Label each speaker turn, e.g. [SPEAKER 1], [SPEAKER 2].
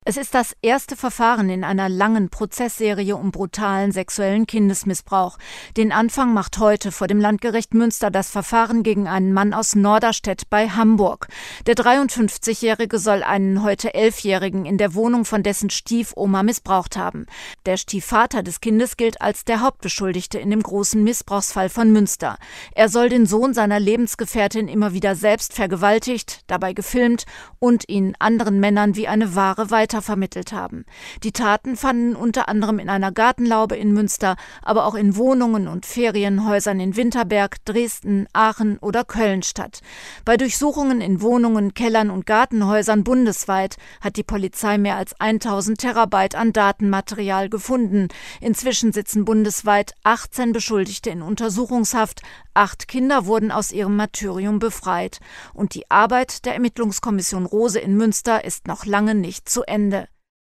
[SPEAKER 1] Es ist das erste Verfahren in einer langen Prozessserie um brutalen sexuellen Kindesmissbrauch. Den Anfang macht heute vor dem Landgericht Münster das Verfahren gegen einen Mann aus Norderstedt bei Hamburg. Der 53-Jährige soll einen heute 11-Jährigen in der Wohnung von dessen Stiefoma missbraucht haben. Der Stiefvater des Kindes gilt als der Hauptbeschuldigte in dem großen Missbrauchsfall von Münster. Er soll den Sohn seiner Lebensgefährtin immer wieder selbst vergewaltigt, dabei gefilmt und ihn anderen Männern wie eine Ware weitervermittelt haben. Die Taten fanden unter anderem in einer Gartenlaube in Münster, aber auch in Wohnungen und Ferienhäusern in Winterberg, Dresden, Aachen oder Köln statt. Bei Durchsuchungen in Wohnungen, Kellern und Gartenhäusern bundesweit hat die Polizei mehr als 1000 Terabyte an Datenmaterial gefunden. Inzwischen sitzen bundesweit 18 Beschuldigte in Untersuchungshaft, 8 Kinder wurden aus ihrem Martyrium befreit. Und die Arbeit der Ermittlungskommission Rose in Münster ist noch lange nicht zu Ende.